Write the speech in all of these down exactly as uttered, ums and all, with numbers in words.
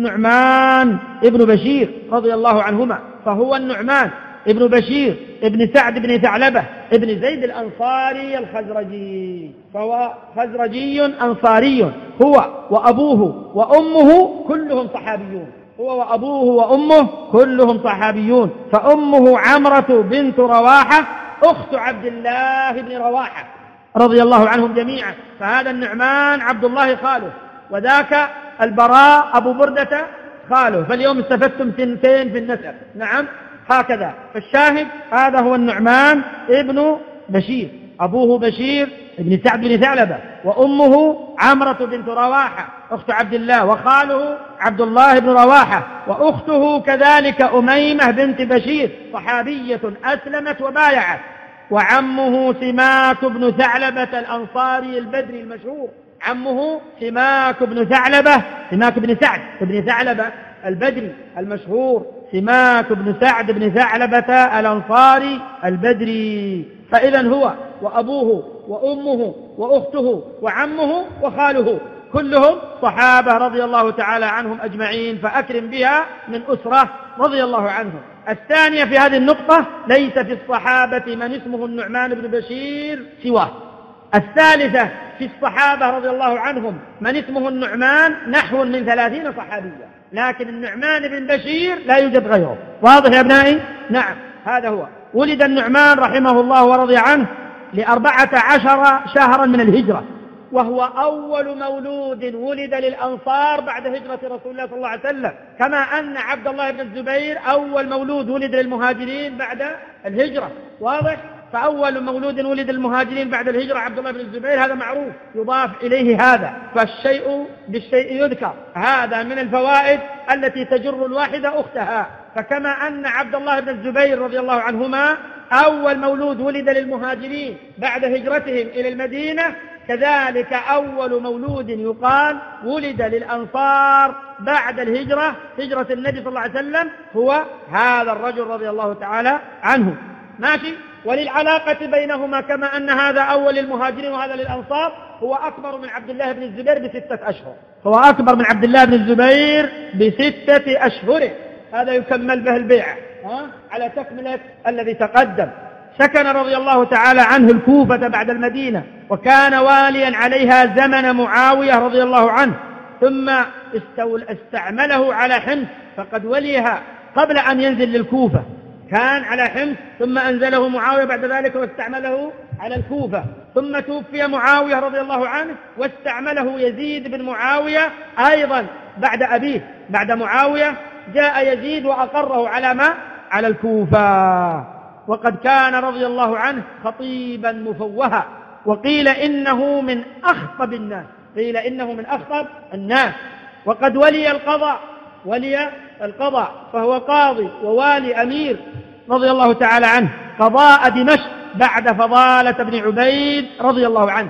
النعمان ابن بشير رضي الله عنهما، فهو النعمان ابن بشير ابن سعد بن ثعلبة ابن زيد الأنصاري الخزرجي، فهو خزرجي أنصاري، هو وأبوه وأمه كلهم صحابيون، هو وأبوه وأمه كلهم صحابيون. فأمه عمرة بنت رواحة أخت عبد الله بن رواحة رضي الله عنهم جميعا، فهذا النعمان عبد الله خاله، وذاك البراء أبو بردة خاله، فاليوم استفدتم سنتين في النسب. نعم هكذا. فالشاهد هذا هو النعمان ابن بشير، أبوه بشير ابن سعد بن ثعلبة، وأمه عمرة بنت رواحة أخت عبد الله، وخاله عبد الله بن رواحة، وأخته كذلك أميمة بنت بشير صحابية أسلمت وبايعت، وعمه سماك بن ثعلبة الأنصاري البدري المشهور، عمه سماك بن ثعلبة، سماك بن سعد بن ثعلبة البدري المشهور، سماك بن سعد بن ثعلبة الأنصاري البدري. فإذا هو وأبوه وأمه وأخته وعمه وخاله كلهم صحابة رضي الله تعالى عنهم أجمعين، فأكرم بها من أسرة رضي الله عنهم. الثانية في هذه النقطة: ليس في الصحابة من اسمه النعمان بن بشير سواه. الثالثة: في الصحابة رضي الله عنهم من اسمه النعمان نحو من ثلاثين صحابية، لكن النعمان بن بشير لا يوجد غيره. واضح يا أبنائي؟ نعم هذا هو. ولد النعمان رحمه الله ورضي عنه لأربعة عشر شهرا من الهجرة، وهو أول مولود ولد للأنصار بعد هجرة رسول الله صلى الله عليه وسلم، كما أن عبد الله بن الزبير أول مولود ولد للمهاجرين بعد الهجرة. واضح؟ فأول مولود ولد للمهاجرين بعد الهجرة عبد الله بن الزبير، هذا معروف، يضاف إليه هذا، فالشيء بالشيء يذكر. هذا من الفوائد التي تجر الواحدة أختها. فكما أن عبد الله بن الزبير رضي الله عنهما أول مولود ولد للمهاجرين بعد هجرتهم إلى المدينة، كذلك أول مولود يقال ولد للأنصار بعد الهجرة، هجرة النبي صلى الله عليه وسلم، هو هذا الرجل رضي الله تعالى عنه. ماشي؟ وللعلاقة بينهما كما أن هذا أول للمهاجرين وهذا للأنصار، هو أكبر من عبد الله بن الزبير بستة أشهر، هو أكبر من عبد الله بن الزبير بستة أشهر. هذا يكمل به البيعة على تكملة الذي تقدم. سكن رضي الله تعالى عنه الكوفة بعد المدينة، وكان واليا عليها زمن معاوية رضي الله عنه، ثم استعمله على حمص، فقد وليها قبل أن ينزل للكوفة، كان على حمص ثم أنزله معاوية بعد ذلك واستعمله على الكوفة، ثم توفي معاوية رضي الله عنه واستعمله يزيد بن معاوية أيضا بعد أبيه. بعد معاوية جاء يزيد وأقره على ما؟ على الكوفة. وقد كان رضي الله عنه خطيبا مفوها، وقيل إنه من أخطب الناس، قيل إنه من أخطب الناس. وقد ولي القضاء، ولي القضاء، فهو قاضي ووالي أمير رضي الله تعالى عنه قضاء دمشق بعد فضالة بن عبيد رضي الله عنه.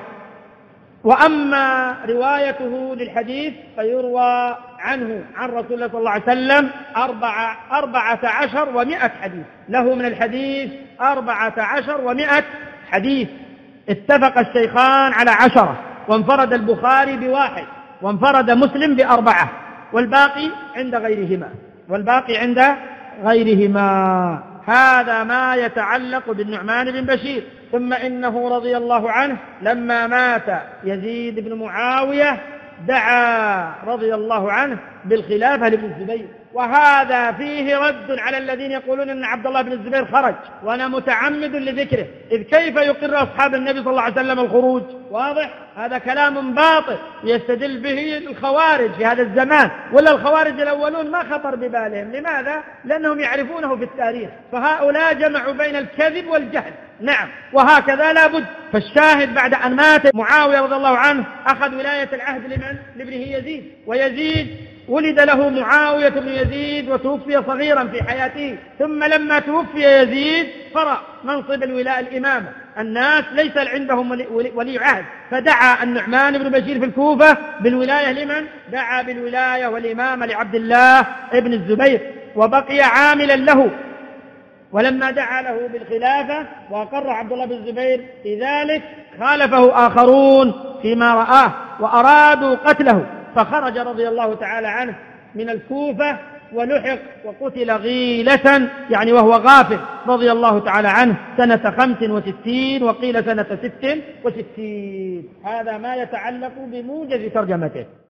وأما روايته للحديث فيروى عنه عن رسول الله صلى الله عليه وسلم أربعة, أربعة عشر ومائة حديث، له من الحديث أربعة عشر ومائة حديث. اتفق الشيخان على عشرة، وانفرد البخاري بواحد، وانفرد مسلم بأربعة، والباقي عند غيرهما، والباقي عند غيرهما. هذا ما يتعلق بالنعمان بن بشير. ثم إنه رضي الله عنه لما مات يزيد بن معاوية دعا رضي الله عنه بالخلافة لابن الزبير، وهذا فيه رد على الذين يقولون أن عبد الله بن الزبير خرج، وأنا متعمد لذكره، إذ كيف يقر أصحاب النبي صلى الله عليه وسلم الخروج؟ واضح؟ هذا كلام باطل يستدل به الخوارج في هذا الزمان، ولا الخوارج الأولون ما خطر ببالهم. لماذا؟ لأنهم يعرفونه في التاريخ، فهؤلاء جمعوا بين الكذب والجهل. نعم، وهكذا لا بد. فالشاهد بعد أن مات معاوية رضي الله عنه أخذ ولاية العهد لمن؟ لابنه يزيد، ويزيد ولد له معاوية بن يزيد وتوفي صغيرا في حياته، ثم لما توفي يزيد فرأ منصب الولاء الإمامة، الناس ليس عندهم ولي عهد، فدعا النعمان بن بشير في الكوفة بالولاية لمن؟ دعا بالولاية والإمامة لعبد الله بن الزبير، وبقي عاملا له. ولما دعا له بالخلافة وأقر عبد الله بن الزبير في ذلك، خالفه آخرون فيما رآه وأرادوا قتله، فخرج رضي الله تعالى عنه من الكوفة، ولحق وقتل غيلة يعني وهو غافل رضي الله تعالى عنه سنة خمس وستين وقيل سنة ست وستين. هذا ما يتعلق بموجز ترجمته.